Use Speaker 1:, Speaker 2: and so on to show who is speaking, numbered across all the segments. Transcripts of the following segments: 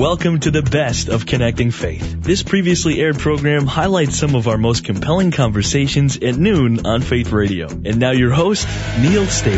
Speaker 1: Welcome to the best of Connecting Faith. This previously aired program highlights some of our most compelling conversations at noon on Faith Radio. And now your host, Neil Staver.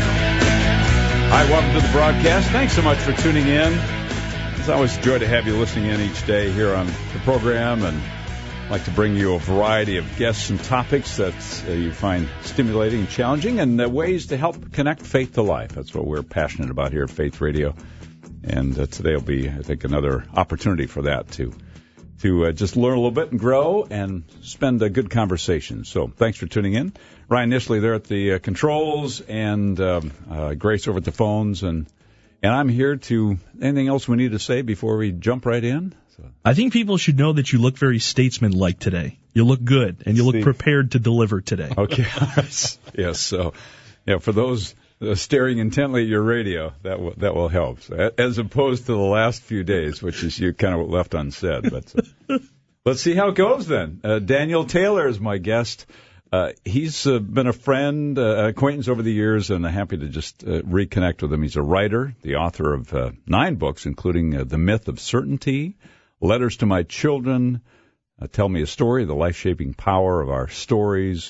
Speaker 2: Hi, welcome to the broadcast. Thanks so much for tuning in. It's always a joy to have you listening in each day here on the program, and I'd like to bring you a variety of guests and topics that you find stimulating and challenging, and ways to help connect faith to life. That's what we're passionate about here at Faith Radio. And today will be, I think, another opportunity for that to just learn a little bit and grow and spend a good conversation. So thanks for tuning in. Ryan Nishley there at the controls, and Grace over at the phones. And I'm here to, anything else we need to say before we jump right in?
Speaker 1: I think people should know that you look very statesman-like today. You look good, and you look prepared to deliver today.
Speaker 2: Okay. Yes. So, yeah, for those staring intently at your radio, that will help, so, as opposed to the last few days, which is you kind of left unsaid. But let's see how it goes then. Daniel Taylor is my guest. He's been a friend, acquaintance over the years, and I'm happy to just reconnect with him. He's a writer, the author of 9 books, including The Myth of Certainty, Letters to My Children, Tell Me a Story, The Life-Shaping Power of Our Stories,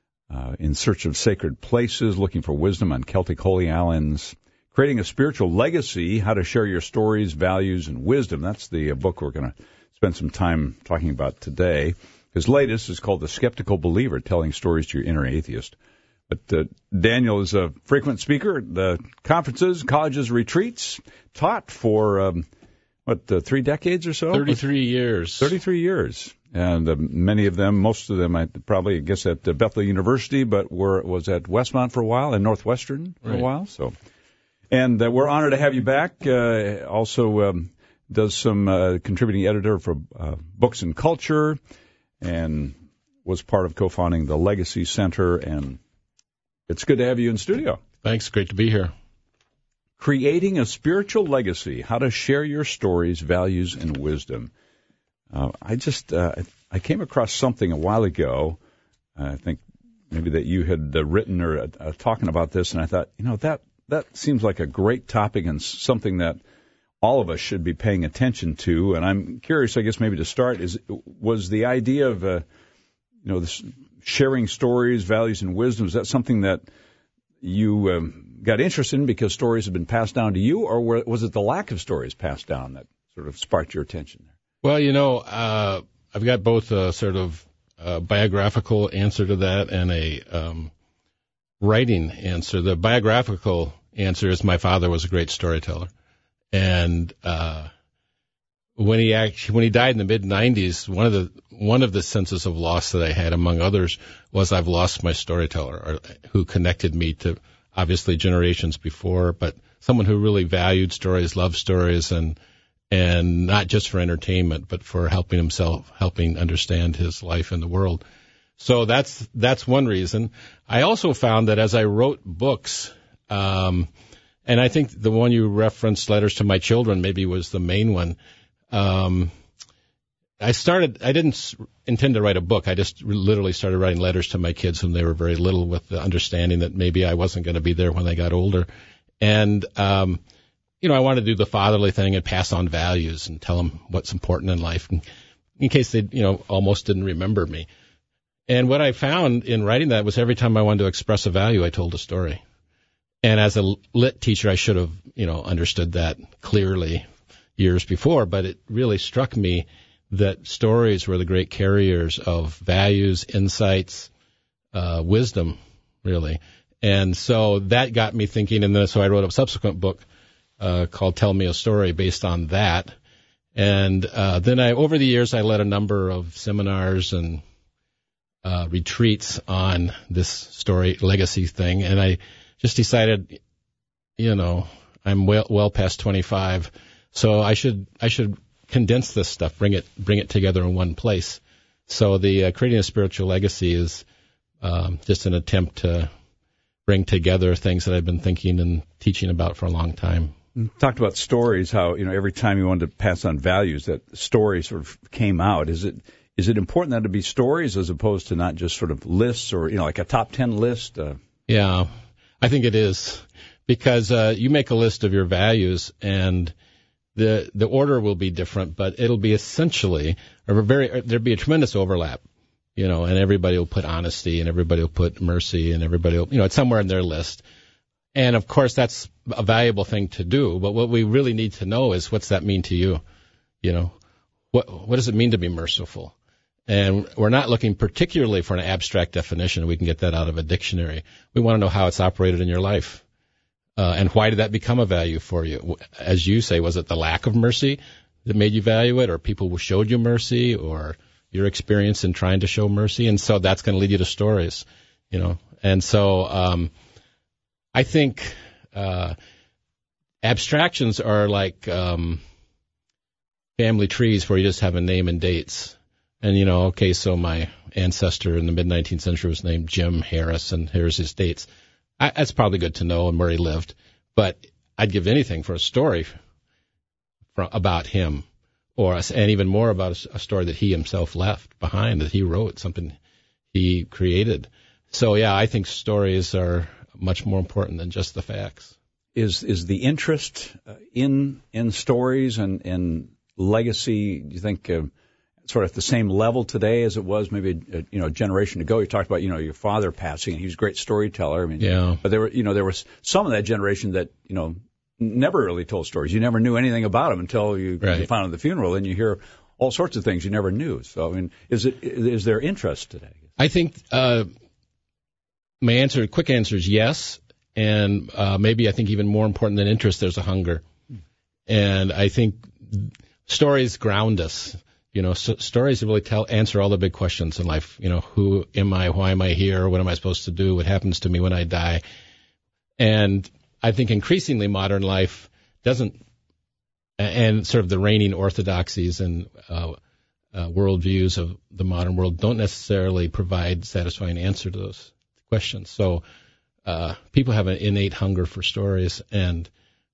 Speaker 2: In Search of Sacred Places, Looking for Wisdom on Celtic Holy Islands, Creating a Spiritual Legacy, How to Share Your Stories, Values, and Wisdom. That's the book we're going to spend some time talking about today. His latest is called The Skeptical Believer, Telling Stories to Your Inner Atheist. But Daniel is a frequent speaker at the conferences, colleges, retreats, taught for, 3 decades or so?
Speaker 3: 33 years.
Speaker 2: 33 years. And many of them, most of them, I guess at Bethel University, but was at Westmont for a while and Northwestern for a while. So, and we're honored to have you back. Also does some contributing editor for Books and Culture, and was part of co-founding the Legacy Center. And it's good to have you in studio.
Speaker 3: Thanks. Great to be here.
Speaker 2: Creating a Spiritual Legacy, How to Share Your Stories, Values, and Wisdom. I came across something a while ago, I think maybe that you had written or talking about this, and I thought, that seems like a great topic and something that all of us should be paying attention to. And I'm curious, I guess maybe to start, was the idea of, this sharing stories, values, and wisdom, is that something that you got interested in because stories have been passed down to you, or was it the lack of stories passed down that sort of sparked your attention there?
Speaker 3: Well, I've got both a sort of biographical answer to that and a writing answer. The biographical answer is my father was a great storyteller. And when he died in the mid-'90s, one of the senses of loss that I had, among others, was I've lost my storyteller, who connected me to obviously generations before, but someone who really valued stories, loved stories, and not just for entertainment, but for helping understand his life in the world. So that's one reason. I also found that as I wrote books, and I think the one you referenced, Letters to My Children, maybe was the main one. I didn't intend to write a book. I just literally started writing letters to my kids when they were very little, with the understanding that maybe I wasn't going to be there when they got older. And, I wanted to do the fatherly thing and pass on values and tell them what's important in life, in case they, almost didn't remember me. And what I found in writing that was every time I wanted to express a value, I told a story. And as a lit teacher, I should have, understood that clearly years before, but it really struck me that stories were the great carriers of values, insights, wisdom, really. And so that got me thinking, and then so I wrote a subsequent book called Tell Me a Story based on that. And then over the years, I led a number of seminars and retreats on this story legacy thing, and I just decided, I'm well past 25, so I should condense this stuff, bring it together in one place. So the Creating a Spiritual Legacy is just an attempt to bring together things that I've been thinking and teaching about for a long time.
Speaker 2: You talked about stories, how every time you wanted to pass on values, that stories sort of came out. Is it important that to be stories as opposed to not just sort of lists or like a top 10 list?
Speaker 3: Yeah, I think it is, because you make a list of your values, and the order will be different, but it'll be essentially there'll be a tremendous overlap, and everybody will put honesty and everybody will put mercy and everybody will, it's somewhere in their list. And of course that's a valuable thing to do, but what we really need to know is what's that mean to you? What does it mean to be merciful? And we're not looking particularly for an abstract definition. We can get that out of a dictionary. We want to know how it's operated in your life. And why did that become a value for you? As you say, was it the lack of mercy that made you value it, or people who showed you mercy, or your experience in trying to show mercy? And so that's going to lead you to stories, And so I think abstractions are like family trees where you just have a name and dates. And, so my ancestor in the mid-19th century was named Jim Harris, and here's his dates. That's probably good to know and where he lived, but I'd give anything for a story about him, and even more about a story that he himself left behind, that he wrote, something he created. So, yeah, I think stories are much more important than just the facts.
Speaker 2: Is the interest in stories and in legacy, do you think, sort of at the same level today as it was maybe a generation ago? You talked about your father passing, and he was a great storyteller.
Speaker 3: Yeah.
Speaker 2: But there was some of that generation that never really told stories. You never knew anything about them until you found out at the funeral, and you hear all sorts of things you never knew. So is there interest today?
Speaker 3: I think my quick answer is yes, and maybe I think even more important than interest, there's a hunger, and I think stories ground us. Stories really answer all the big questions in life. Who am I? Why am I here? What am I supposed to do? What happens to me when I die? And I think increasingly modern life doesn't, and sort of the reigning orthodoxies and worldviews of the modern world don't necessarily provide satisfying answer to those questions. So people have an innate hunger for stories, and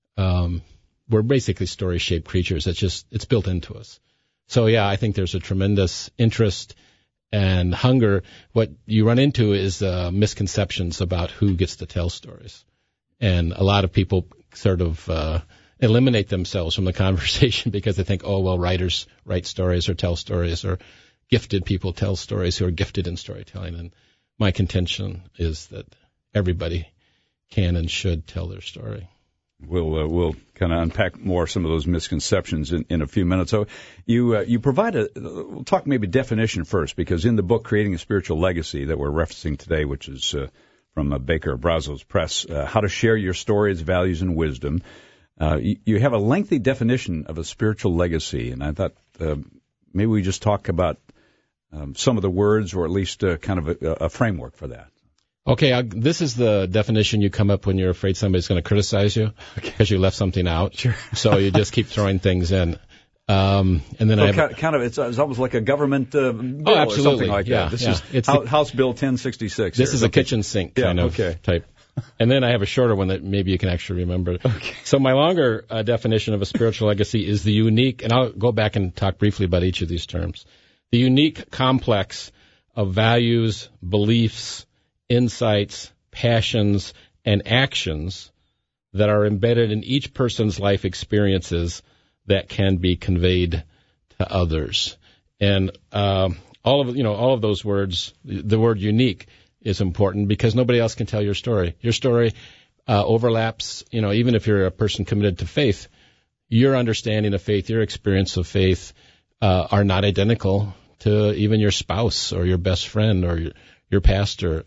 Speaker 3: we're basically story-shaped creatures. It's built into us. So, yeah, I think there's a tremendous interest and hunger. What you run into is misconceptions about who gets to tell stories. And a lot of people sort of eliminate themselves from the conversation because they think, writers write stories or tell stories, or gifted people tell stories who are gifted in storytelling. And my contention is that everybody can and should tell their story.
Speaker 2: We'll kind of unpack more some of those misconceptions in a few minutes. So you provide we'll talk maybe definition first, because in the book Creating a Spiritual Legacy that we're referencing today, which is from Baker Brazos Press, How to Share Your Stories, Values, and Wisdom, you have a lengthy definition of a spiritual legacy, and I thought maybe we just talk about some of the words, or at least kind of a framework for that.
Speaker 3: Okay, this is the definition you come up when you're afraid somebody's going to criticize you because you left something out. Sure. So you just keep throwing things in. And then
Speaker 2: it's almost like a government bill or something like that. This is House Bill 1066.
Speaker 3: This is a kitchen sink kind of type. And then I have a shorter one that maybe you can actually remember.
Speaker 2: Okay.
Speaker 3: So my longer definition of a spiritual legacy is the unique, and I'll go back and talk briefly about each of these terms, the unique complex of values, beliefs, insights, passions, and actions that are embedded in each person's life experiences that can be conveyed to others. And all of those words, the word unique is important because nobody else can tell your story. Your story overlaps, even if you're a person committed to faith, your understanding of faith, your experience of faith are not identical to even your spouse or your best friend or your pastor.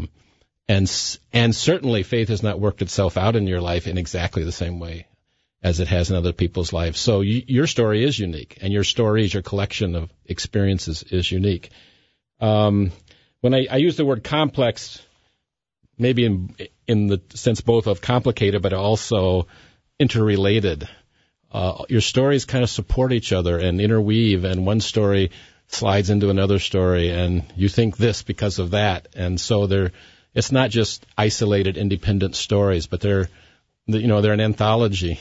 Speaker 3: And certainly faith has not worked itself out in your life in exactly the same way as it has in other people's lives. So your story is unique, and your story is your collection of experiences is unique. When I use the word complex, maybe in the sense both of complicated but also interrelated, your stories kind of support each other and interweave, and one story slides into another story, and you think this because of that. And so it's not just isolated independent stories, but they're an anthology.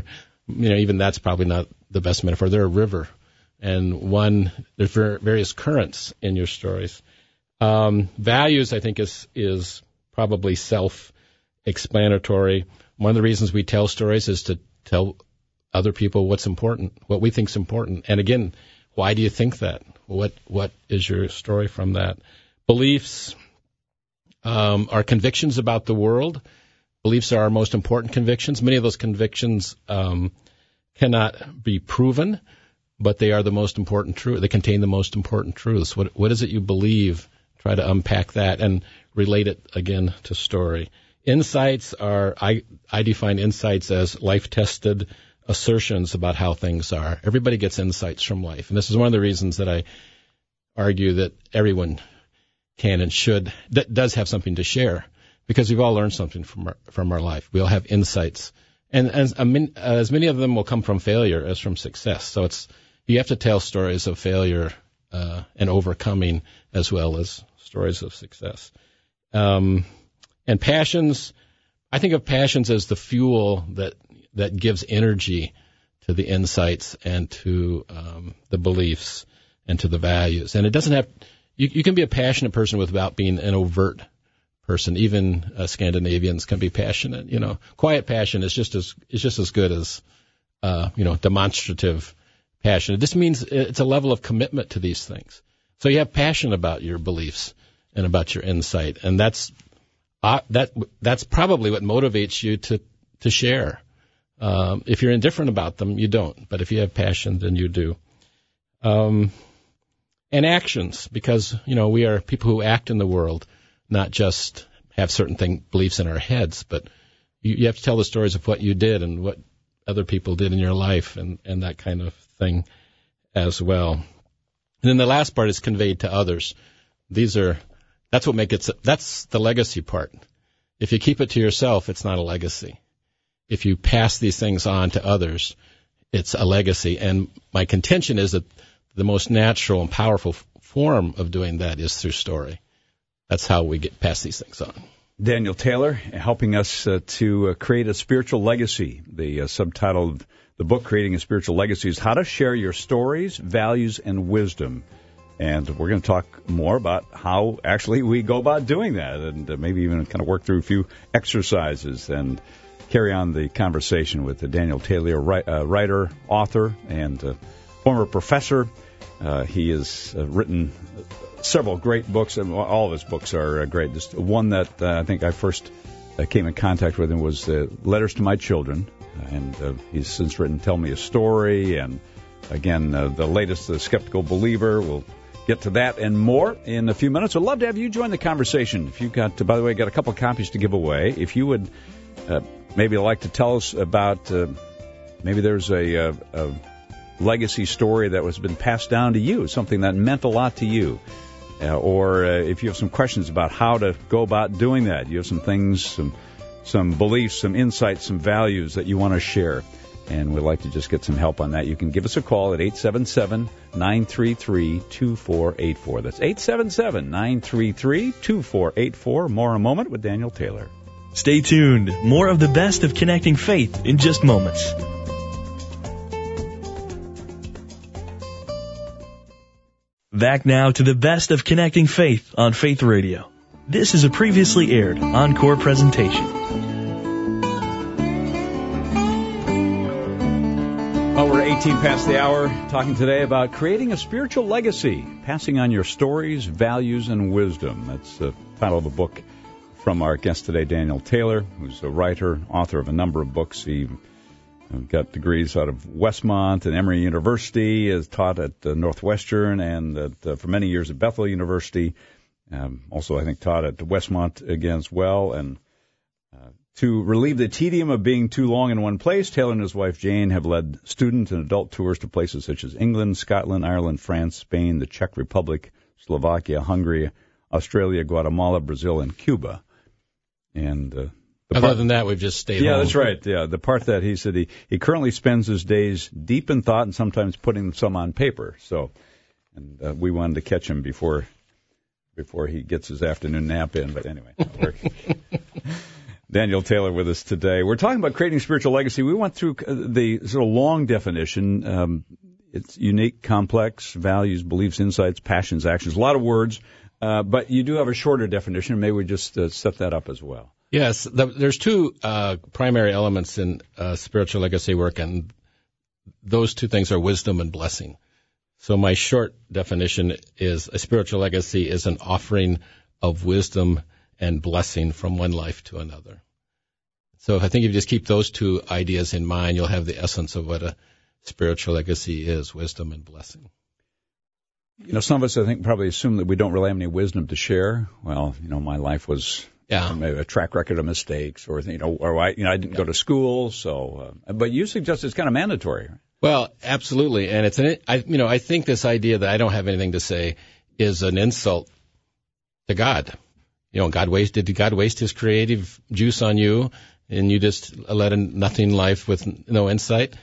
Speaker 3: Even that's probably not the best metaphor. They're a river, and there's various currents in your stories. Values, I think, is probably self-explanatory. One of the reasons we tell stories is to tell other people what's important, what we think's important. And again, why do you think that? What is your story from that? Beliefs are convictions about the world. Beliefs are our most important convictions. Many of those convictions cannot be proven, but they are the most important truth. They contain the most important truths. What is it you believe? Try to unpack that and relate it again to story. Insights are, I define insights as life-tested assertions about how things are. Everybody gets insights from life. And this is one of the reasons that I argue that everyone can and should, that does have something to share, because we've all learned something from our life. We all have insights. And as many of them will come from failure as from success. So you have to tell stories of failure and overcoming as well as stories of success. And passions, I think of passions as the fuel that gives energy to the insights and to the beliefs and to the values. And it doesn't have, you can be a passionate person without being an overt person. Even Scandinavians can be passionate. Quiet passion is just as good as demonstrative passion. It just means it's a level of commitment to these things. So you have passion about your beliefs and about your insight, and that's probably what motivates you to share. If you're indifferent about them, you don't. But if you have passion, then you do. And actions, because we are people who act in the world, not just have certain beliefs in our heads, but you have to tell the stories of what you did and what other people did in your life and that kind of thing as well. And then the last part is conveyed to others. That's the legacy part. If you keep it to yourself, it's not a legacy. If you pass these things on to others, it's a legacy. And my contention is that the most natural and powerful form of doing that is through story. That's how we get past these things on.
Speaker 2: Daniel Taylor helping us to create a spiritual legacy. The subtitle of the book, Creating a Spiritual Legacy, is How to Share Your Stories, Values, and Wisdom. And we're going to talk more about how actually we go about doing that, and maybe even kind of work through a few exercises and carry on the conversation with Daniel Taylor, writer, author, and former professor. He has written several great books, and all of his books are great. Just one that I think I first came in contact with him was Letters to My Children, and he's since written Tell Me a Story, and again, the latest, The Skeptical Believer. We'll get to that and more in a few minutes. I'd love to have you join the conversation. If you've got, by the way, got a couple of copies to give away. If you would maybe like to tell us about, maybe there's a legacy story that has been passed down to you, something that meant a lot to you. Or if you have some questions about how to go about doing that, you have some things, some beliefs, some insights, some values that you want to share, and we'd like to just get some help on that, you can give us a call at 877-933-2484. That's 877-933-2484. More in a moment with Daniel Taylor.
Speaker 1: Stay tuned. More of the best of Connecting Faith in just moments. Back now to the best of Connecting Faith on Faith Radio. This is a previously aired encore presentation.
Speaker 2: Well, we're 18 past the hour, talking today about creating a spiritual legacy, passing on your stories, values, and wisdom. That's the title of the book from our guest today, Daniel Taylor, who's a writer, author of a number of books. He got degrees out of Westmont and Emory University, has taught at Northwestern and for many years at Bethel University. Also, I think, taught at Westmont again as well. And to relieve the tedium of being too long in one place, Taylor and his wife Jane have led student and adult tours to places such as England, Scotland, Ireland, France, Spain, the Czech Republic, Slovakia, Hungary, Australia, Guatemala, Brazil, and Cuba. And
Speaker 3: other than that, we've just stayed home.
Speaker 2: Yeah, that's right. Yeah, the part that he said he currently spends his days deep in thought and sometimes putting some on paper. So, and we wanted to catch him before he gets his afternoon nap in. But anyway, Daniel Taylor with us today. We're talking about creating spiritual legacy. We went through the sort of long definition. It's unique, complex, values, beliefs, insights, passions, actions. A lot of words, but you do have a shorter definition. Maybe we just set that up as well.
Speaker 3: Yes, there's two primary elements in spiritual legacy work, and those two things are wisdom and blessing. So my short definition is a spiritual legacy is an offering of wisdom and blessing from one life to another. So I think if you just keep those two ideas in mind, you'll have the essence of what a spiritual legacy is, wisdom and blessing.
Speaker 2: Some of us, I think, probably assume that we don't really have any wisdom to share. Well, my life was maybe a track record of mistakes, or I didn't go to school. So, but you suggest it's kind of mandatory.
Speaker 3: Well, absolutely, and I think this idea that I don't have anything to say is an insult to God. Did God waste His creative juice on you, and you just led a nothing life with no insight?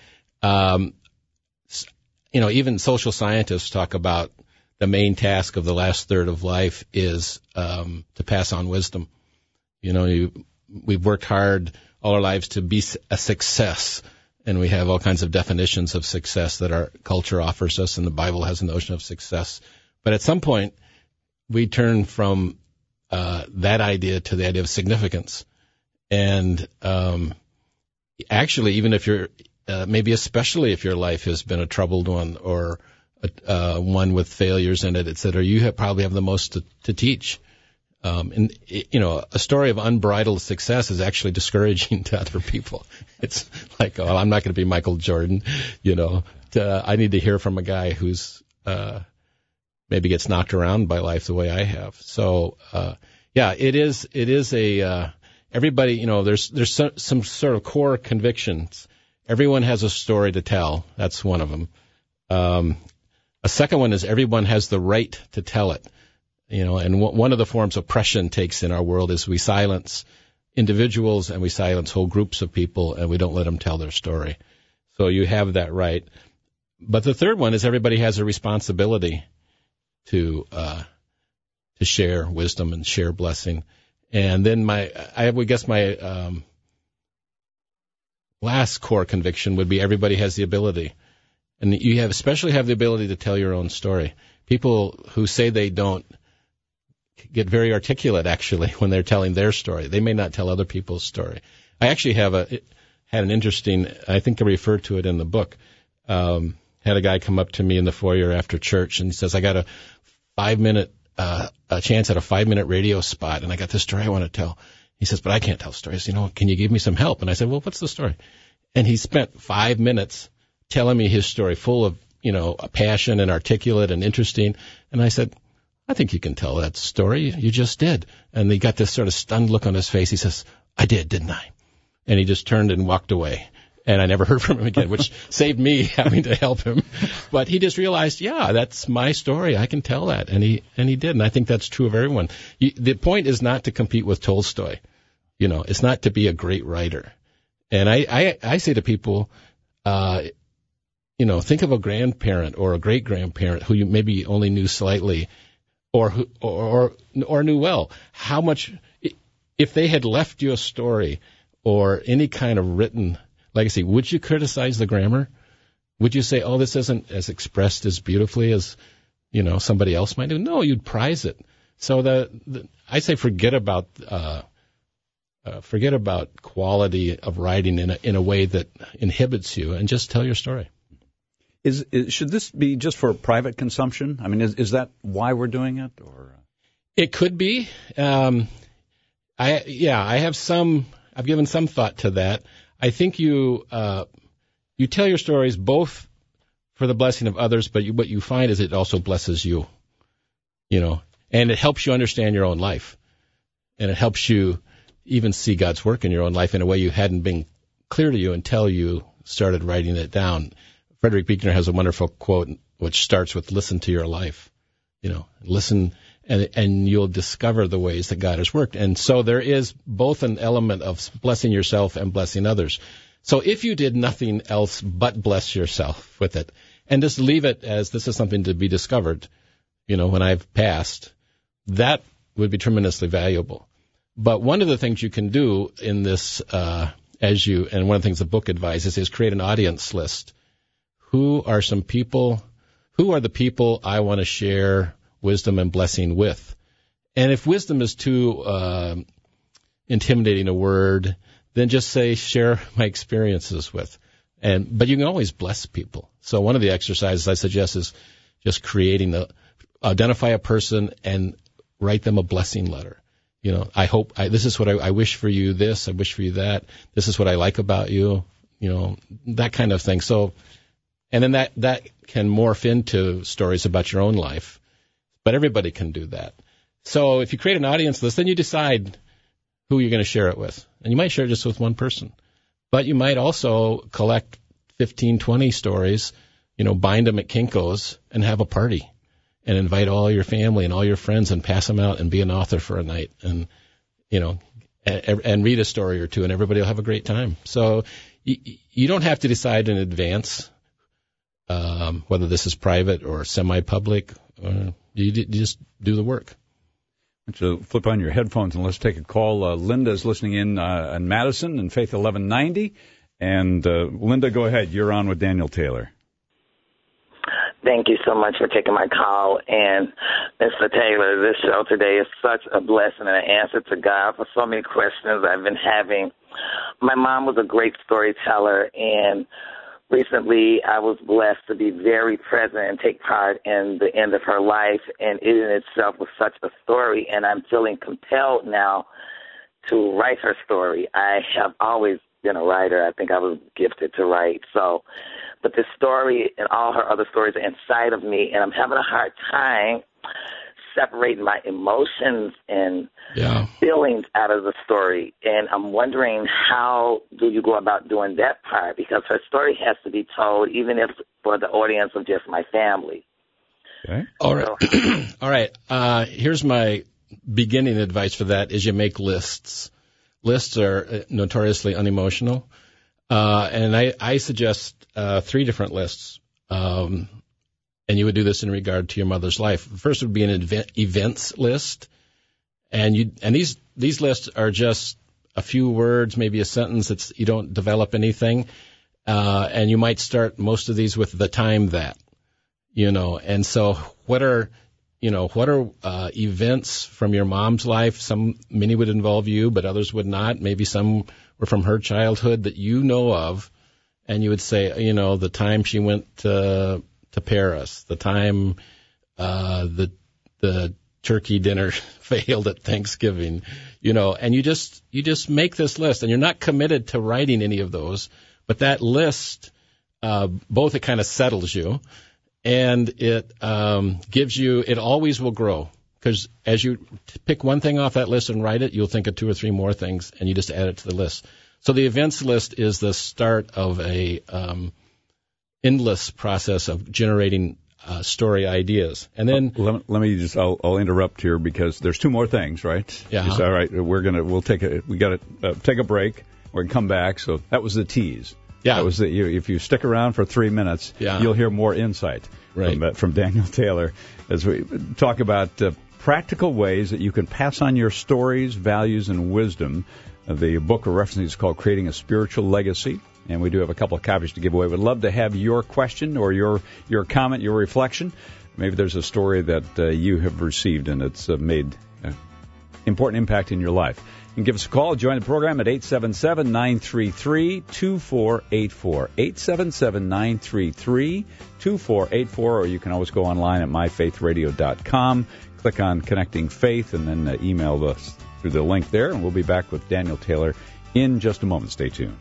Speaker 3: Even social scientists talk about the main task of the last third of life is to pass on wisdom. We've worked hard all our lives to be a success, and we have all kinds of definitions of success that our culture offers us, and the Bible has a notion of success. But at some point, we turn from that idea to the idea of significance. And actually, even if you're maybe especially if your life has been a troubled one or one with failures in it, et cetera, you probably have the most to teach. A story of unbridled success is actually discouraging to other people. It's like, I'm not going to be Michael Jordan, I need to hear from a guy who's maybe gets knocked around by life the way I have. So, it is everybody, there's some sort of core convictions. Everyone has a story to tell. That's one of them. A second one is everyone has the right to tell it. And one of the forms oppression takes in our world is we silence individuals and we silence whole groups of people and we don't let them tell their story. So you have that right. But the third one is everybody has a responsibility to share wisdom and share blessing. And then my last core conviction would be everybody has the ability. And you especially have the ability to tell your own story. People who say they don't get very articulate, actually, when they're telling their story. They may not tell other people's story. I actually had an interesting, I think I referred to it in the book, had a guy come up to me in the foyer after church, and he says, I got a 5-minute a chance at a 5-minute radio spot, and I got this story I want to tell. He says, but I can't tell stories. Can you give me some help? And I said, well, what's the story? And he spent 5 minutes telling me his story, full of, a passion and articulate and interesting. And I said, I think you can tell that story. You just did. And he got this sort of stunned look on his face. He says, I did, didn't I? And he just turned and walked away. And I never heard from him again, which saved me having to help him. But he just realized, that's my story. I can tell that. And he did. And I think that's true of everyone. The point is not to compete with Tolstoy. It's not to be a great writer. And I say to people, think of a grandparent or a great grandparent who you maybe only knew slightly or knew well. How much, if they had left you a story or any kind of written legacy, would you criticize the grammar? Would you say, this isn't as expressed as beautifully as, somebody else might do? No, you'd prize it. So I say forget about quality of writing in a way that inhibits you, and just tell your story.
Speaker 2: Should this be just for private consumption? I mean, is that why we're doing it? Or
Speaker 3: it could be. I've given some thought to that. I think you tell your stories both for the blessing of others, but what you find is it also blesses you, and it helps you understand your own life, and it helps you even see God's work in your own life in a way you hadn't been clear to you until you started writing it down. Frederick Buechner has a wonderful quote which starts with, listen to your life, listen, and you'll discover the ways that God has worked. And so there is both an element of blessing yourself and blessing others. So if you did nothing else but bless yourself with it, and just leave it as this is something to be discovered, when I've passed, that would be tremendously valuable. But one of the things you can do in this, and one of the things the book advises is create an audience list. Who are the people I want to share wisdom and blessing with? And if wisdom is too intimidating a word, then just say share my experiences with. But you can always bless people. So one of the exercises I suggest is just identify a person and write them a blessing letter. This is what I wish for you this, I wish for you that, this is what I like about you, that kind of thing. So, and then that can morph into stories about your own life, but everybody can do that. So if you create an audience list, then you decide who you're going to share it with. And you might share it just with one person, but you might also collect 15, 20 stories, bind them at Kinko's and have a party. And invite all your family and all your friends and pass them out and be an author for a night and read a story or two, and everybody will have a great time. So you don't have to decide in advance whether this is private or semi-public. You just do the work.
Speaker 2: So flip on your headphones and let's take a call. Linda is listening in Madison and Faith 1190. And Linda, go ahead. You're on with Daniel Taylor.
Speaker 4: Thank you so much for taking my call. And Mr. Taylor, this show today is such a blessing and an answer to God for so many questions I've been having. My mom was a great storyteller, and recently I was blessed to be very present and take part in the end of her life, and it in itself was such a story, and I'm feeling compelled now to write her story. I have always been a writer. I think I was gifted to write. But this story and all her other stories are inside of me, and I'm having a hard time separating my emotions and feelings out of the story. And I'm wondering, how do you go about doing that part? Because her story has to be told, even if for the audience of just my family.
Speaker 2: Okay.
Speaker 3: All right. All right. Here's my beginning advice for that is you make lists. Lists are notoriously unemotional. And I suggest 3 different lists. And you would do this in regard to your mother's life. First would be an events list. And these lists are just a few words, maybe a sentence. You don't develop anything. And you might start most of these with the time that, and so what are events from your mom's life? Many would involve you, but others would not. Maybe some were from her childhood that you know of, and you would say, the time she went to Paris, the time the turkey dinner failed at Thanksgiving, and you just make this list, and you're not committed to writing any of those, but that list, both it kind of settles you, and it gives you, it always will grow. Because as you pick one thing off that list and write it, you'll think of 2 or 3 more things, and you just add it to the list. So the events list is the start of a endless process of generating story ideas. And then
Speaker 2: let me just I'll interrupt here because there's 2 more things, right?
Speaker 3: Yeah.
Speaker 2: Just, all right, we got to take a break. We're gonna come back. So that was the tease.
Speaker 3: Yeah.
Speaker 2: That was if you stick around for 3 minutes, you'll hear more insight from Daniel Taylor as we talk about practical ways that you can pass on your stories, values, and wisdom. The book we're referencing is called Creating a Spiritual Legacy, and we do have a couple of copies to give away. We'd love to have your question or your comment, your reflection. Maybe there's a story that you have received and it's made important impact in your life. You can give us a call. Join the program at 877-933-2484. 877-933-2484, or you can always go online at myfaithradio.com. Click on Connecting Faith and then email us through the link there, and we'll be back with Daniel Taylor in just a moment. Stay tuned.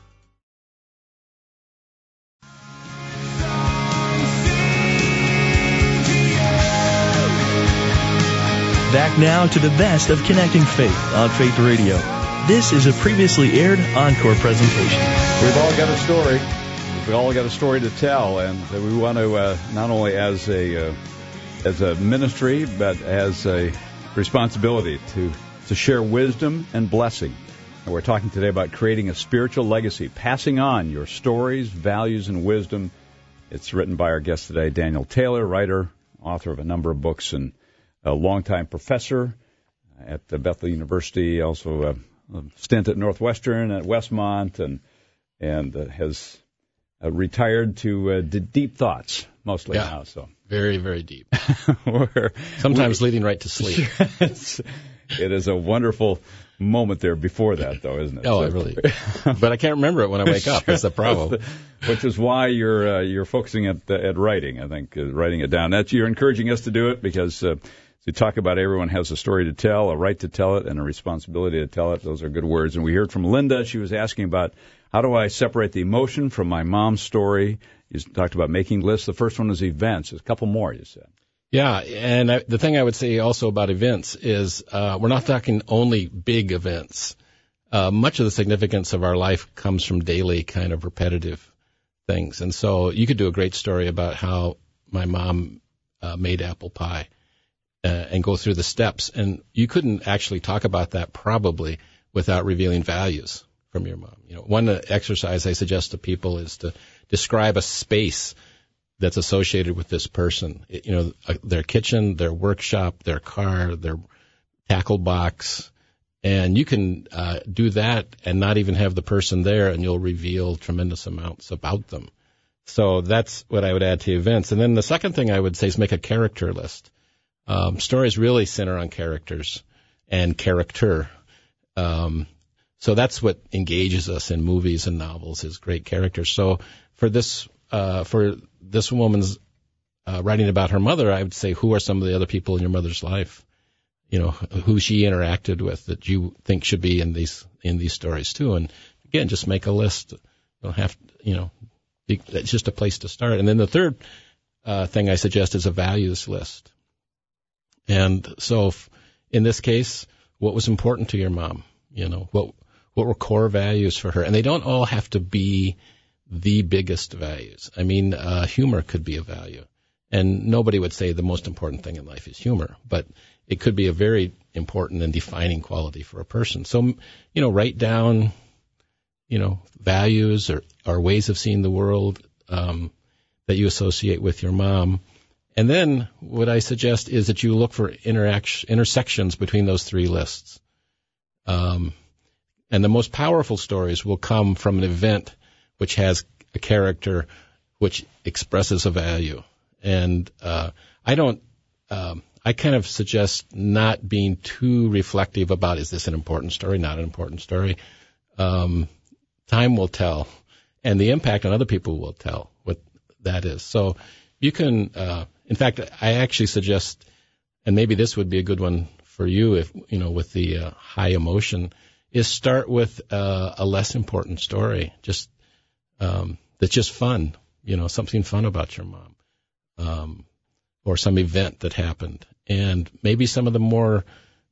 Speaker 1: Back now to the best of Connecting Faith on Faith Radio. This is a previously aired encore presentation.
Speaker 2: We've all got a story. We've all got a story to tell, and we want to not only as a ministry, but as a responsibility to share wisdom and blessing. And we're talking today about creating a spiritual legacy, passing on your stories, values, and wisdom. It's written by our guest today, Daniel Taylor, writer, author of a number of books, and a longtime professor at Bethel University, also a stint at Northwestern, at Westmont, and has retired to deep thoughts mostly now. So
Speaker 3: very, very deep. Sometimes leading right to sleep.
Speaker 2: It is a wonderful moment there before that, though, isn't it?
Speaker 3: Oh, I really. But I can't remember it when I wake up. That's the problem.
Speaker 2: which is why you're focusing at writing. I think writing it down. You're encouraging us to do it because you talk about everyone has a story to tell, a right to tell it, and a responsibility to tell it. Those are good words. And we heard from Linda. She was asking about how do I separate the emotion from my mom's story. You talked about making lists. The first one is events. There's a couple more, you said.
Speaker 3: Yeah, and the thing I would say also about events is we're not talking only big events. Much of the significance of our life comes from daily kind of repetitive things. And so you could do a great story about how my mom made apple pie and go through the steps. And you couldn't actually talk about that probably without revealing values from your mom. One exercise I suggest to people is to describe a space that's associated with this person. Their kitchen, their workshop, their car, their tackle box. And you can do that and not even have the person there, and you'll reveal tremendous amounts about them. So that's what I would add to events. And then the second thing I would say is make a character list. Stories really center on characters and character. So that's what engages us in movies and novels is great characters. So for this woman's writing about her mother, I would say, who are some of the other people in your mother's life? Who she interacted with that you think should be in these stories too. And again, just make a list. You don't have to, it's just a place to start. And then the third thing I suggest is a values list. And so in this case, what was important to your mom? What were core values for her? And they don't all have to be the biggest values. I mean, humor could be a value. And nobody would say the most important thing in life is humor, but it could be a very important and defining quality for a person. So, write down, values or ways of seeing the world that you associate with your mom. And then what I suggest is that you look for intersections between those three lists. And the most powerful stories will come from an event which has a character which expresses a value. And I kind of suggest not being too reflective about, is this an important story, not an important story? Time will tell, and the impact on other people will tell what that is. So you can, in fact, I actually suggest, and maybe this would be a good one for you if, with the high emotion, is start with a less important story, just that's just fun, something fun about your mom. Or some event that happened. And maybe some of the more,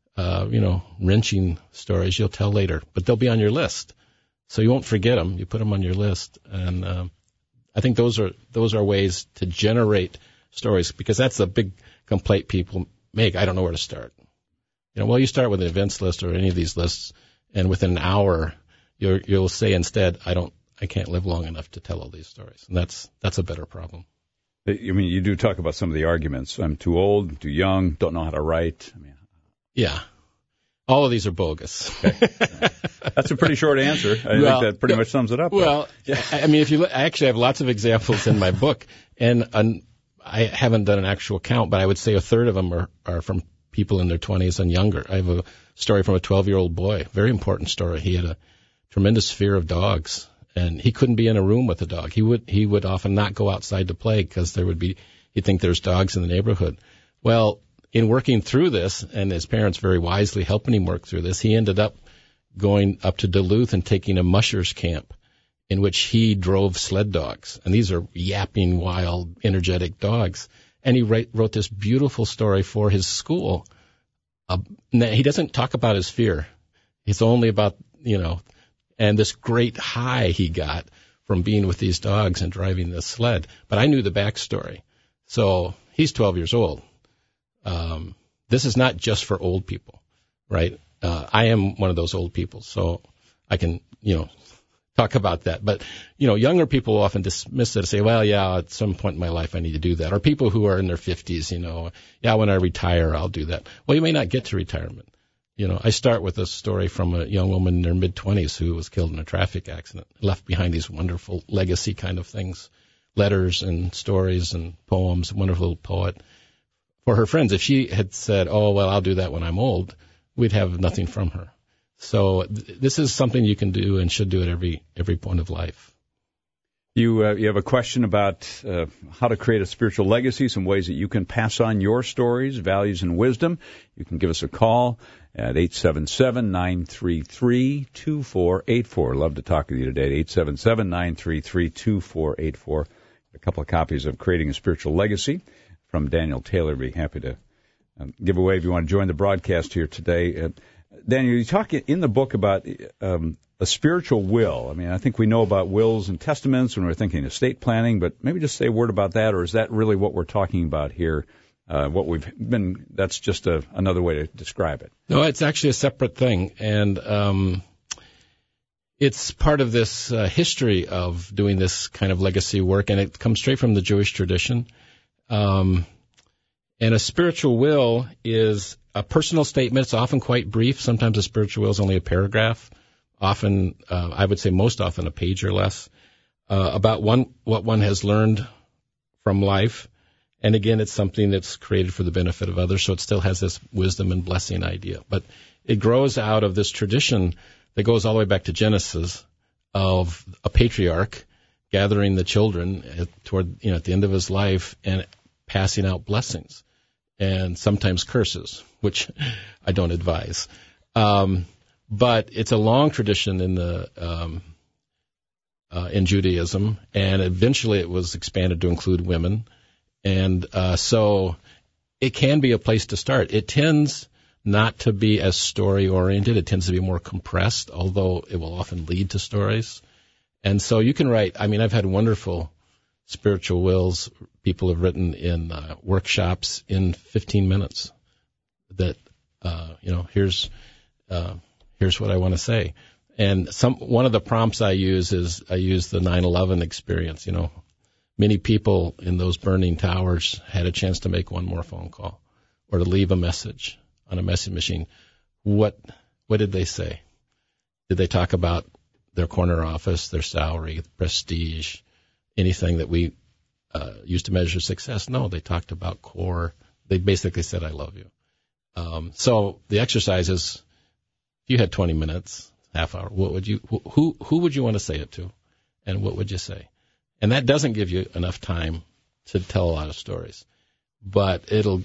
Speaker 3: wrenching stories you'll tell later, but they'll be on your list. So you won't forget them. You put them on your list. And I think those are ways to generate stories, because that's a big complaint people make. I don't know where to start. You start with an events list or any of these lists, and within an hour, you'll say instead, I can't live long enough to tell all these stories. And that's a better problem.
Speaker 2: You do talk about some of the arguments. I'm too old, too young, don't know how to write.
Speaker 3: Yeah. All of these are bogus.
Speaker 2: Okay. That's a pretty short answer. I think that pretty much sums it up.
Speaker 3: Well, I mean, if you look, I actually have lots of examples in my book, and I haven't done an actual count, but I would say a third of them are from people in their 20s and younger. I have a story from a 12-year-old boy, very important story. He had a tremendous fear of dogs. And he couldn't be in a room with a dog. He would often not go outside to play because he'd think there's dogs in the neighborhood. Well, in working through this, and his parents very wisely helping him work through this, he ended up going up to Duluth and taking a mushers camp in which he drove sled dogs. And these are yapping, wild, energetic dogs. And he wrote this beautiful story for his school. He doesn't talk about his fear. It's only about, and this great high he got from being with these dogs and driving this sled. But I knew the backstory. So he's 12 years old. This is not just for old people, right? I am one of those old people, so I can, talk about that. But, younger people often dismiss it and say, well, yeah, at some point in my life I need to do that. Or people who are in their 50s, when I retire, I'll do that. Well, you may not get to retirement. I start with a story from a young woman in her mid-20s who was killed in a traffic accident, left behind these wonderful legacy kind of things, letters and stories and poems, a wonderful poet. For her friends, if she had said, oh, well, I'll do that when I'm old, we'd have nothing from her. So this is something you can do and should do at every point of life.
Speaker 2: You have a question about how to create a spiritual legacy, some ways that you can pass on your stories, values, and wisdom. You can give us a call at 877-933-2484. Love to talk with you today at 877-933-2484. A couple of copies of Creating a Spiritual Legacy from Daniel Taylor. Be happy to give away if you want to join the broadcast here today. Daniel, you talk in the book about a spiritual will. I mean, I think we know about wills and testaments when we're thinking estate planning, but maybe just say a word about that, or is that really what we're talking about here? That's just another way to describe it.
Speaker 3: No, it's actually a separate thing, and it's part of this history of doing this kind of legacy work, and it comes straight from the Jewish tradition. And a spiritual will is a personal statement. It's often quite brief. Sometimes a spiritual will is only a paragraph. Often, I would say most often a page or less, about what one has learned from life. And again, it's something that's created for the benefit of others, so it still has this wisdom and blessing idea. But it grows out of this tradition that goes all the way back to Genesis of a patriarch gathering the children at the end of his life and passing out blessings and sometimes curses, which I don't advise. But it's a long tradition in Judaism, and eventually it was expanded to include women. And so it can be a place to start. It tends not to be as story-oriented. It tends to be more compressed, although it will often lead to stories. And so you can write, I mean, I've had wonderful spiritual wills people have written in workshops in 15 minutes that, here's what I want to say. And one of the prompts I use is the 9/11 experience. Many people in those burning towers had a chance to make one more phone call or to leave a message on a message machine. What did they say? Did they talk about their corner office, their salary, prestige, anything that we use to measure success? No, they talked about core. They basically said, I love you. So the exercise is, if you had 20 minutes, half hour, who would you want to say it to? And what would you say? And that doesn't give you enough time to tell a lot of stories, but it'll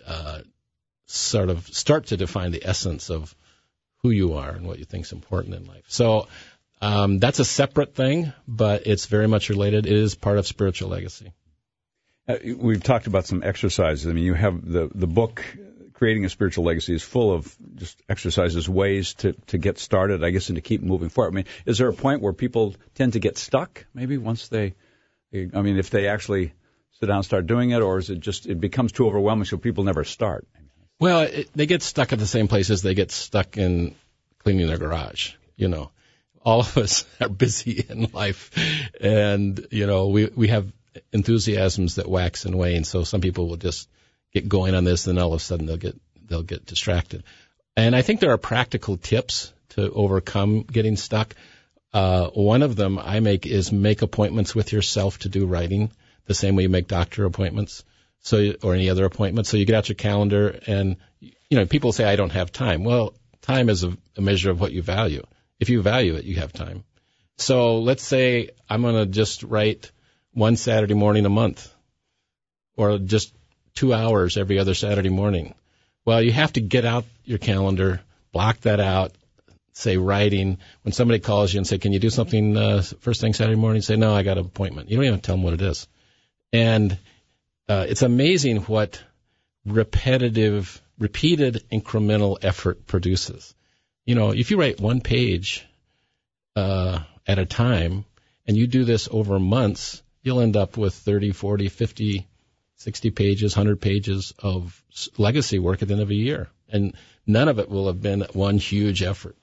Speaker 3: sort of start to define the essence of who you are and what you think is important in life. So that's a separate thing, but it's very much related. It is part of spiritual legacy.
Speaker 2: We've talked about some exercises. I mean, you have the book, Creating a Spiritual Legacy, is full of just exercises, ways to get started, I guess, and to keep moving forward. I mean, is there a point where people tend to get stuck, maybe, once if they actually sit down and start doing it, or is it just, it becomes too overwhelming so people never start?
Speaker 3: Well, they get stuck at the same places they get stuck in cleaning their garage. All of us are busy in life, and, we have enthusiasms that wax and wane, so some people will just get going on this, and all of a sudden they'll get distracted. And I think there are practical tips to overcome getting stuck. One of them I make is make appointments with yourself to do writing, the same way you make doctor appointments, or any other appointments. So you get out your calendar, and people say I don't have time. Well, time is a measure of what you value. If you value it, you have time. So let's say I'm going to just write one Saturday morning a month, or just 2 hours every other Saturday morning. Well, you have to get out your calendar, block that out, say writing. When somebody calls you and say, can you do something first thing Saturday morning? Say, no, I got an appointment. You don't even tell them what it is. And it's amazing what repeated incremental effort produces. If you write one page at a time, and you do this over months, you'll end up with 30, 40, 50, 60 pages, 100 pages of legacy work at the end of a year. And none of it will have been one huge effort.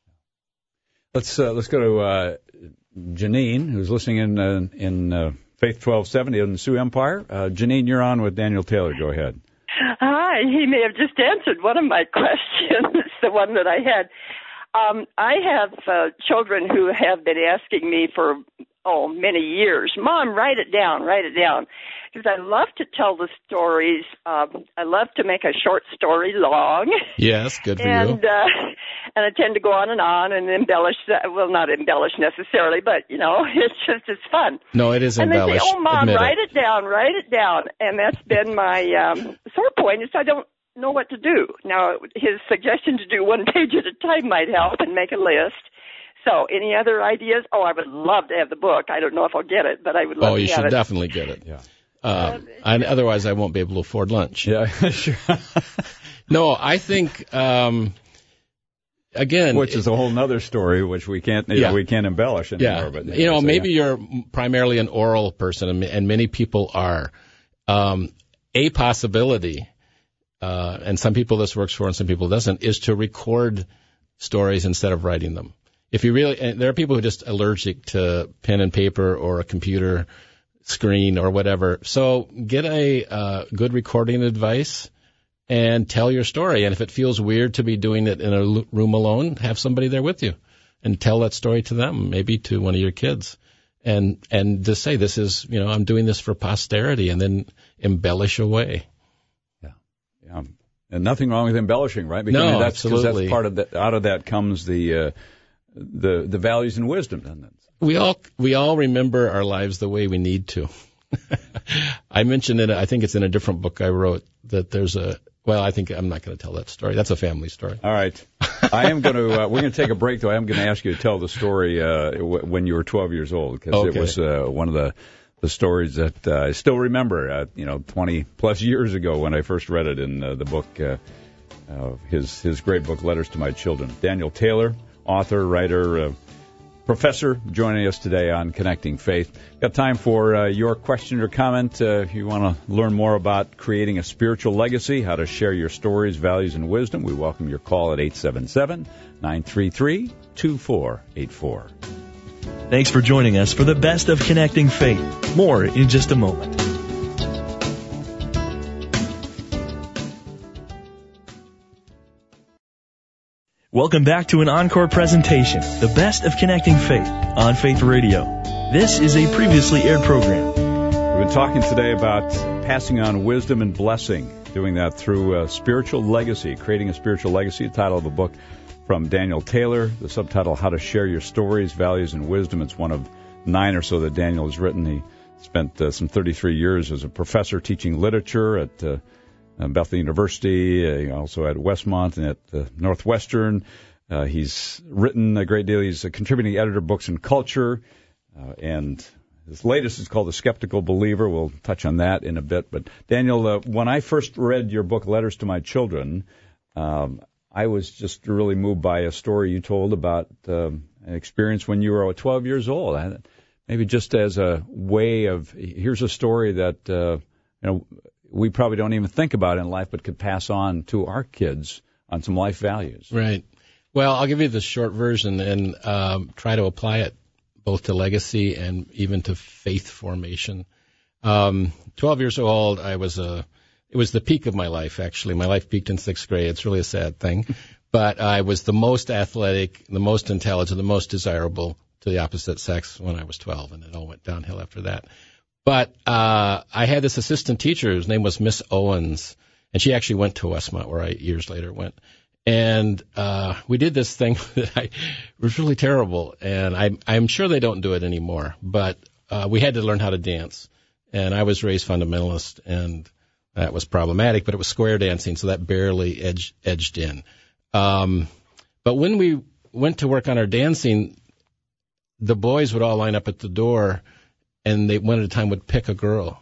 Speaker 2: Let's go to Janine, who's listening in Faith 1270 in the Sioux Empire. Janine, you're on with Daniel Taylor. Go ahead.
Speaker 5: Hi. He may have just answered one of my questions, the one that I had. I have children who have been asking me for many years, Mom, write it down. because I love to tell the stories. I love to make a short story long.
Speaker 3: Yes, good for you.
Speaker 5: And I tend to go on and embellish. Well, not embellish necessarily, but it's fun.
Speaker 3: No, it is
Speaker 5: and
Speaker 3: embellish.
Speaker 5: And they say, "Oh, Mom,
Speaker 3: Admit
Speaker 5: write it down," and that's been my sore point. Is I don't know what to do. Now, his suggestion to do one page at a time might help and make a list. So, any other ideas? Oh, I would love to have the book. I don't know if I'll get it, but I would love to have it.
Speaker 3: Oh, you should definitely get it.
Speaker 2: Yeah.
Speaker 3: Otherwise, I won't be able to afford lunch.
Speaker 2: Yeah, sure.
Speaker 3: No, I think, again...
Speaker 2: Which is a whole other story, which we can't we can't embellish anymore.
Speaker 3: Yeah.
Speaker 2: But,
Speaker 3: maybe you're primarily an oral person, and many people are. A possibility, and some people this works for and some people doesn't, is to record stories instead of writing them. If you really, and there are people who are just allergic to pen and paper or a computer screen or whatever. So get a good recording device and tell your story. And if it feels weird to be doing it in a room alone, have somebody there with you and tell that story to them, maybe to one of your kids. And just say, this is, I'm doing this for posterity, and then embellish away.
Speaker 2: Yeah. And nothing wrong with embellishing, right? Because,
Speaker 3: no,
Speaker 2: that's,
Speaker 3: absolutely.
Speaker 2: That's part of that. Out of that comes the values and wisdom, doesn't it?
Speaker 3: We all remember our lives the way we need to. I mentioned it. I think it's in a different book I wrote that there's I think I'm not going to tell that story. That's a family story.
Speaker 2: All right. I am going to, we're going to take a break, though. I am going to ask you to tell the story when you were 12 years old, because It was one of the stories that I still remember, 20 plus years ago when I first read it in the book, his great book, Letters to My Children. Daniel Taylor, author, writer, professor, joining us today on Connecting Faith. Got time for your question or comment. If you want to learn more about creating a spiritual legacy, how to share your stories, values, and wisdom, we welcome your call at 877-933-2484.
Speaker 1: Thanks for joining us for the best of Connecting Faith. More in just a moment. Welcome back to an encore presentation, The Best of Connecting Faith, on Faith Radio. This is a previously aired program.
Speaker 2: We've been talking today about passing on wisdom and blessing, doing that through spiritual legacy, creating a spiritual legacy, the title of a book from Daniel Taylor, the subtitle, How to Share Your Stories, Values, and Wisdom. It's one of 9 or so that Daniel has written. He spent some 33 years as a professor teaching literature at Bethel University, also at Westmont and at Northwestern. He's written a great deal. He's a contributing editor of Books and Culture, and his latest is called The Skeptical Believer. We'll touch on that in a bit. But Daniel, when I first read your book, Letters to My Children, I was just really moved by a story you told about an experience when you were 12 years old. Maybe just as a way of, here's a story that we probably don't even think about in life, but could pass on to our kids on some life values.
Speaker 3: Right. Well, I'll give you the short version and try to apply it both to legacy and even to faith formation. 12 years old, it was the peak of my life, actually. My life peaked in 6th grade. It's really a sad thing. But I was the most athletic, the most intelligent, the most desirable to the opposite sex when I was 12, and it all went downhill after that. But I had this assistant teacher whose name was Miss Owens, and she actually went to Westmont, where I years later went. And we did this thing that was really terrible, and I'm sure they don't do it anymore. But we had to learn how to dance, and I was raised fundamentalist, and that was problematic. But it was square dancing, so that barely edged in. But when we went to work on our dancing, the boys would all line up at the door, and they one at a time would pick a girl,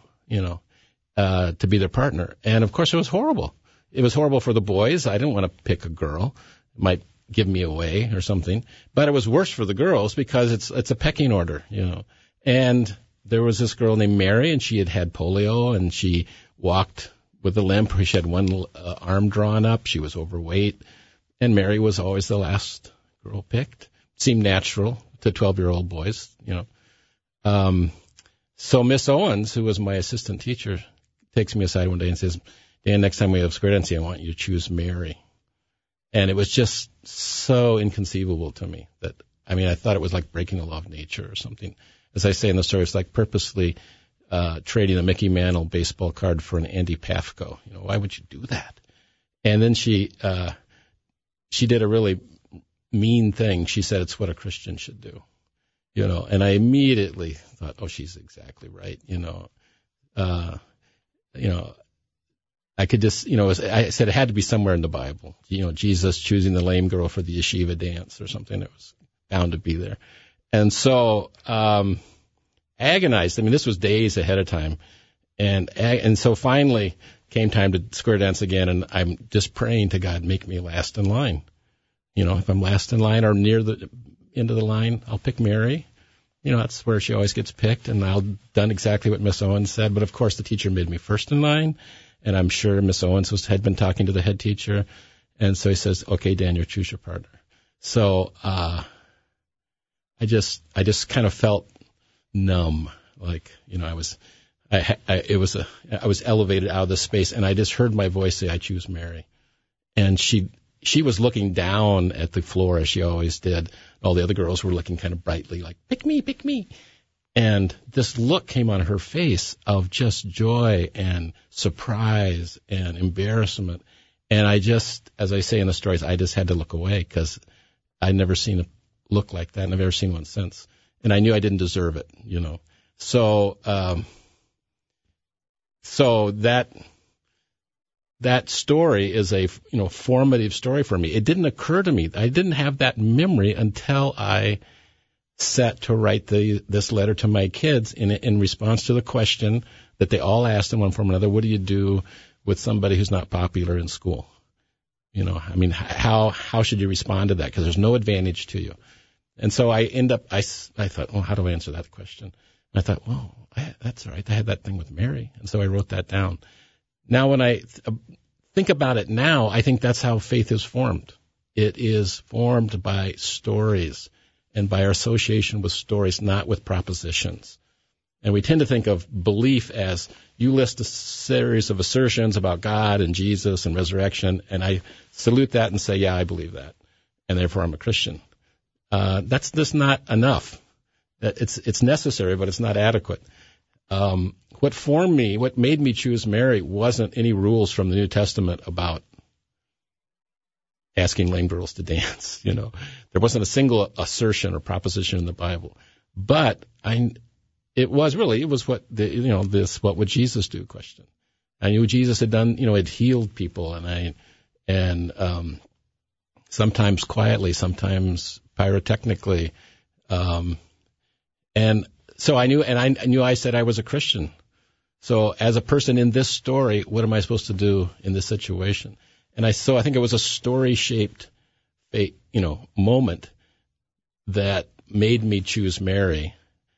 Speaker 3: to be their partner. And of course, it was horrible. It was horrible for the boys. I didn't want to pick a girl. It might give me away or something. But it was worse for the girls because it's a pecking order, And there was this girl named Mary, and she had polio, and she walked with a limp. She had one arm drawn up. She was overweight. And Mary was always the last girl picked. Seemed natural to 12-year-old boys, So Miss Owens, who was my assistant teacher, takes me aside one day and says, Dan, next time we have square dancing, I want you to choose Mary. And it was just so inconceivable to me I thought it was like breaking the law of nature or something. As I say in the story, it's like purposely trading a Mickey Mantle baseball card for an Andy Pafko. Why would you do that? And then she did a really mean thing. She said it's what a Christian should do. And I immediately thought, oh, she's exactly right. I could just, I said it had to be somewhere in the Bible. Jesus choosing the lame girl for the yeshiva dance or something that was bound to be there. And so, agonized. I mean, this was days ahead of time. And so finally came time to square dance again. And I'm just praying to God, make me last in line. If I'm last in line or near the end of the line, I'll pick Mary. That's where she always gets picked. And I've done exactly what Miss Owens said. But of course, the teacher made me first in line. And I'm sure Miss Owens had been talking to the head teacher. And so he says, okay, Daniel, choose your partner. So, I just kind of felt numb. Like, I was elevated out of the space, and I just heard my voice say, I choose Mary. And she was looking down at the floor as she always did. All the other girls were looking kind of brightly like, pick me, pick me. And this look came on her face of just joy and surprise and embarrassment. And I just, as I say in the stories, I just had to look away because I'd never seen a look like that, and I've never seen one since. And I knew I didn't deserve it, So, so that story is a, formative story for me. It didn't occur to me. I didn't have that memory until I set to write this letter to my kids in response to the question that they all asked in one form or another: what do you do with somebody who's not popular in school? How should you respond to that? Because there's no advantage to you. And so I thought, well, how do I answer that question? And I thought, well, that's all right. I had that thing with Mary. And so I wrote that down. Now, when I think about it now, I think that's how faith is formed. It is formed by stories and by our association with stories, not with propositions. And we tend to think of belief as you list a series of assertions about God and Jesus and resurrection, and I salute that and say, yeah, I believe that, and therefore I'm a Christian. That's just not enough. It's necessary, but it's not adequate. What formed me, what made me choose Mary, wasn't any rules from the New Testament about asking lame girls to dance. There wasn't a single assertion or proposition in the Bible, but it was what what would Jesus do question. I knew Jesus had done, had healed people, and sometimes quietly, sometimes pyrotechnically, and so I knew I said I was a Christian. So as a person in this story, what am I supposed to do in this situation? And I think it was a story-shaped, moment that made me choose Mary.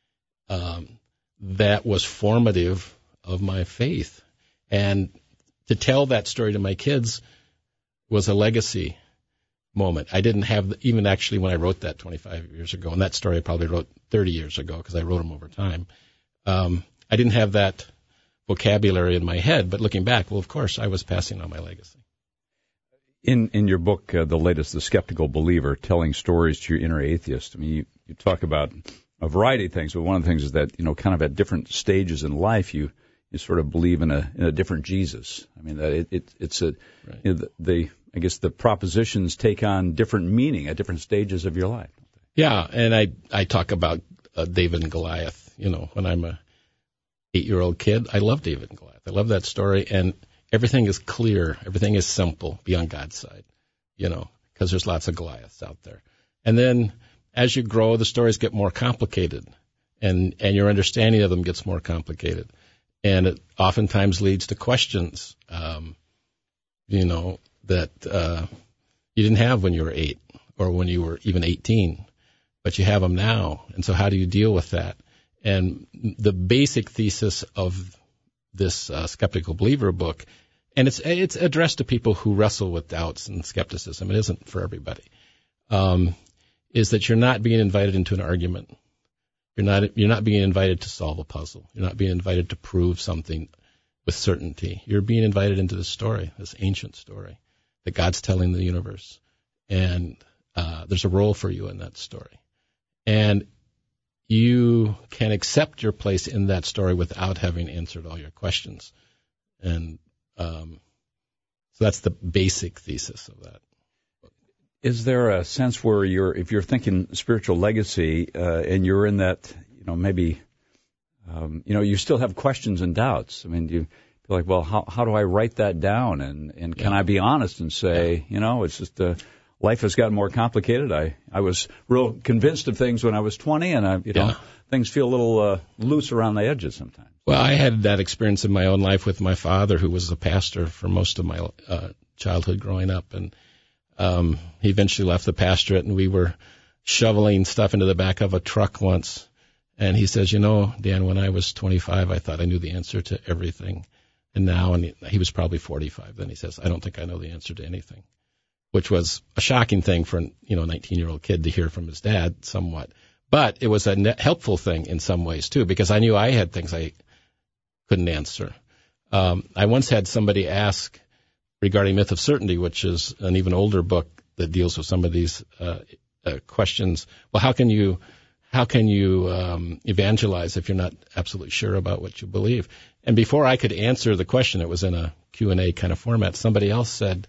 Speaker 3: That was formative of my faith, and to tell that story to my kids was a legacy moment. I didn't have, even actually when I wrote that 25 years ago, and that story I probably wrote 30 years ago because I wrote them over time. I didn't have that vocabulary in my head, but looking back, well, of course, I was passing on my legacy.
Speaker 2: In your book, the latest, The Skeptical Believer, telling stories to your inner atheist, I mean, you talk about a variety of things, but one of the things is that, kind of at different stages in life, you sort of believe in a different Jesus. I mean, that it's a, right. I guess the propositions take on different meaning at different stages of your life.
Speaker 3: Yeah, and I talk about David and Goliath. When I'm a 8-year-old kid, I love David and Goliath. I love that story, and everything is clear, everything is simple beyond God's side, because there's lots of Goliaths out there. And then as you grow, the stories get more complicated, and your understanding of them gets more complicated. And it oftentimes leads to questions, that you didn't have when you were 8 or when you were even 18, but you have them now. And so how do you deal with that? And the basic thesis of this Skeptical Believer book, and it's addressed to people who wrestle with doubts and skepticism. It isn't for everybody. Is that you're not being invited into an argument. You're not being invited to solve a puzzle. You're not being invited to prove something with certainty. You're being invited into this story, this ancient story that God's telling the universe. And there's a role for you in that story. And you can accept your place in that story without having answered all your questions. And so that's the basic thesis of that.
Speaker 2: Is there a sense where if you're thinking spiritual legacy, and you're in that, maybe, you still have questions and doubts? I mean, you feel like, well, how do I write that down? And can I be honest and say, it's just, life has gotten more complicated. I was real convinced of things when I was 20, and things feel a little loose around the edges sometimes.
Speaker 3: Well, I had that experience in my own life with my father, who was a pastor for most of my childhood growing up, and he eventually left the pastorate, and we were shoveling stuff into the back of a truck once, and he says, Dan, when I was 25, I thought I knew the answer to everything, and now, and he was probably 45, then he says, I don't think I know the answer to anything, which was a shocking thing for a 19-year-old kid to hear from his dad somewhat. But it was a helpful thing in some ways, too, because I knew I had things I couldn't answer. I once had somebody ask regarding Myth of Certainty, which is an even older book that deals with some of these questions. Well, how can you evangelize if you're not absolutely sure about what you believe? And before I could answer the question, it was in a Q&A kind of format, somebody else said,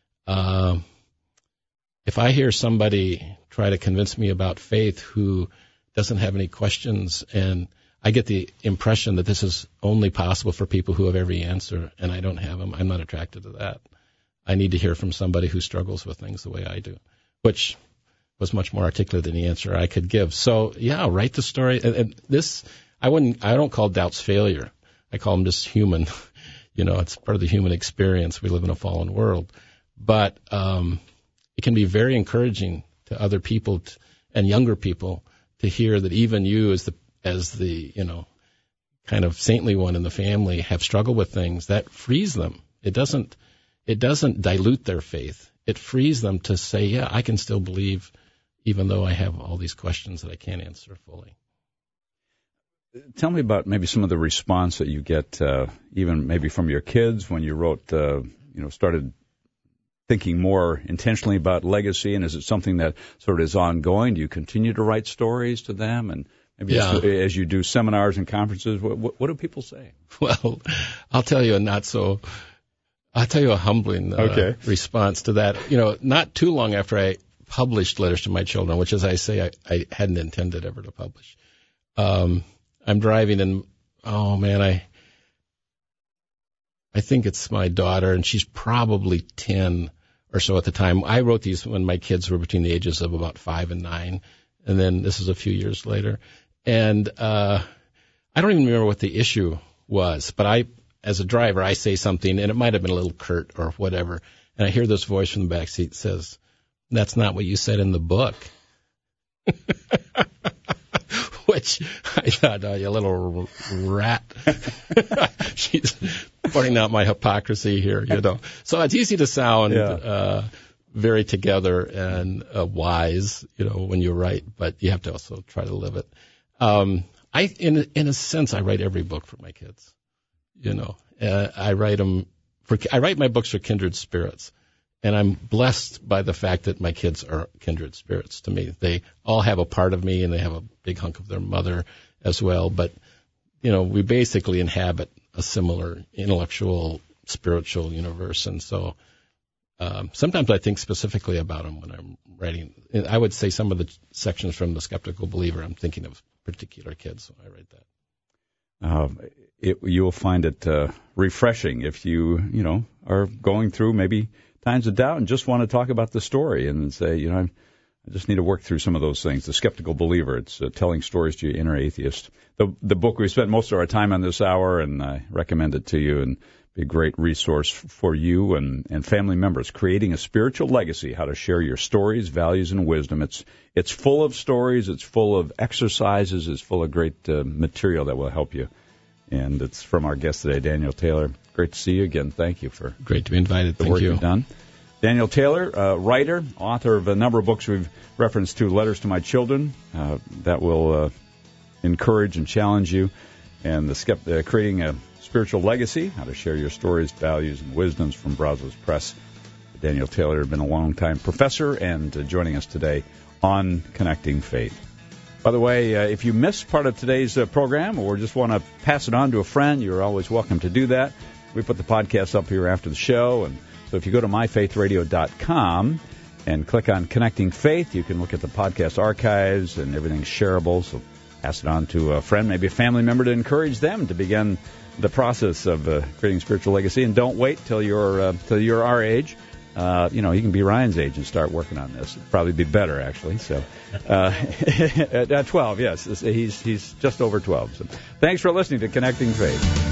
Speaker 3: if I hear somebody try to convince me about faith who doesn't have any questions, and I get the impression that this is only possible for people who have every answer, and I don't have them, I'm not attracted to that. I need to hear from somebody who struggles with things the way I do, which was much more articulate than the answer I could give. So, write the story. And this, I don't call doubts failure. I call them just human. It's part of the human experience. We live in a fallen world. But it can be very encouraging to other people and younger people to hear that even you as the kind of saintly one in the family have struggled with things. That frees them. It doesn't dilute their faith. It frees them to say, I can still believe even though I have all these questions that I can't answer fully.
Speaker 2: Tell me about maybe some of the response that you get, even maybe from your kids when you wrote, started thinking more intentionally about legacy, and is it something that sort of is ongoing? Do you continue to write stories to them? And maybe as you do seminars and conferences, what do people say?
Speaker 3: Well, I'll tell you a humbling response to that. Not too long after I published Letters to My Children, which, as I say, I hadn't intended ever to publish, I'm driving and, I think it's my daughter, and she's probably 10 or so at the time. I wrote these when my kids were between the ages of about 5 and 9, and then this is a few years later. And I don't even remember what the issue was, but as a driver, I say something, and it might have been a little curt or whatever, and I hear this voice from the back seat that says, "That's not what you said in the book." Which I thought, you little rat. She's pointing out my hypocrisy here, So it's easy to sound very together and wise, when you write, but you have to also try to live it. In a sense, I write every book for my kids. I write my books for kindred spirits. And I'm blessed by the fact that my kids are kindred spirits to me. They all have a part of me, and they have a big hunk of their mother as well. But, we basically inhabit a similar intellectual, spiritual universe. And so sometimes I think specifically about them when I'm writing. I would say some of the sections from The Skeptical Believer, I'm thinking of particular kids when I write that.
Speaker 2: You'll find it refreshing if you, are going through maybe times of doubt and just want to talk about the story and say, I just need to work through some of those things. The Skeptical Believer, it's telling stories to your inner atheist. The book, we spent most of our time on this hour, and I recommend it to you, and be a great resource for you and family members. Creating a Spiritual Legacy, How to Share Your Stories, Values, and Wisdom. It's full of stories, it's full of exercises, it's full of great material that will help you. And it's from our guest today, Daniel Taylor. Great to see you again. Thank you for
Speaker 3: great to be invited.
Speaker 2: The work you've done. Daniel Taylor, writer, author of a number of books we've referenced to, Letters to My Children, that will encourage and challenge you, and Creating a Spiritual Legacy, How to Share Your Stories, Values, and Wisdoms from Brazos Press. Daniel Taylor has been a long-time professor and joining us today on Connecting Faith. By the way, if you missed part of today's program or just want to pass it on to a friend, you're always welcome to do that. We put the podcast up here after the show, and so if you go to myfaithradio.com and click on Connecting Faith, you can look at the podcast archives, and everything's shareable, so pass it on to a friend, maybe a family member, to encourage them to begin the process of creating spiritual legacy. And don't wait till you're our age. You can be Ryan's age and start working on this. It'd probably be better, actually. So, at 12, yes, he's just over 12. So, thanks for listening to Connecting Faith.